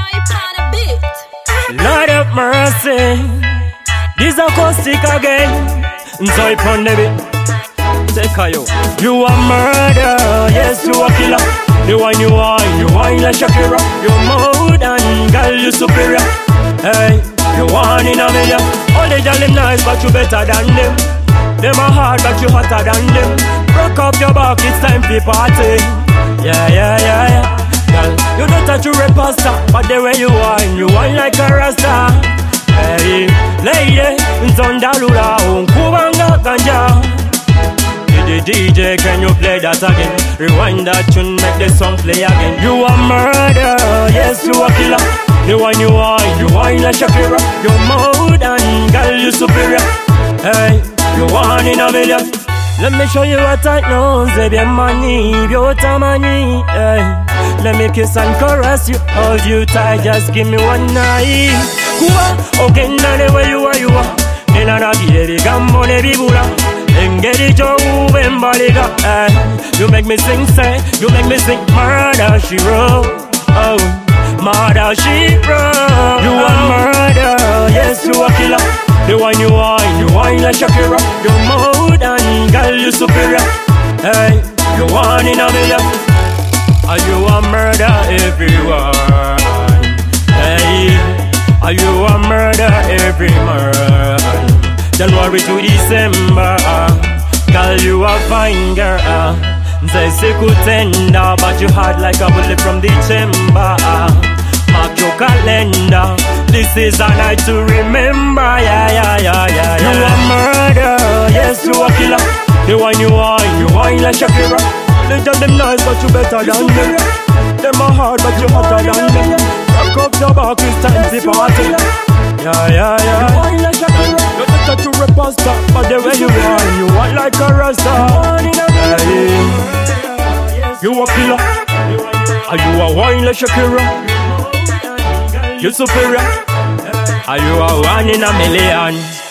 Lord have mercy, this acoustic again. Zoe pon the bit. Take a yo. You a murder, yes you a killer. The one you wine like Shakira. You're more than girl, you superior. Hey, you one in a million. All the girls them nice, but you better than them. Them are hard, but you hotter than them. Rock up your back, it's time for party. Yeah. Girl, you don't touch your red pasta, but the way you wine like a rasta. Hey, lady, Nzondalula, Unkubanga Ganja. DJ, can you play that again? Rewind that tune, make the song play again. You a murder, yes you a killer. The one you wine like Shakira. You're more than girl, you superior. Hey, you one in a million. Let me show you what I know, baby, money, beauty money. Hey, let me kiss and caress you, hold you tight, just give me one night. Okay, now the way you are. In a baby, gambo ne bibula. Engedi jo ubembaliga. You make me sing, say, you make me sing. Murder she wrote, oh, murder she wrote. You a murder, yes you a killer. The one you wine like Shakira. You're more than girl, you superior. Hey, you one in a million. Are you a murder everywhere? Hey, are you a murder every month? January to December, girl, you a fine girl. Say siku tender, but you hard like a bullet from the chamber. Mark your calendar, this is a night to remember. Yeah. You a murder, yes you a killer. The one you wine like Shakira. They tell them nice, but you better than them. Them are hard, but you hotter than them. Rock up your back, it's time to party. Yeah. You wine like Shakira. You don't touch your red pasta, but the way you wine like a rasta. Hey, you a killer. Are you a wine like Shakira? You superior. Are you a one in a million?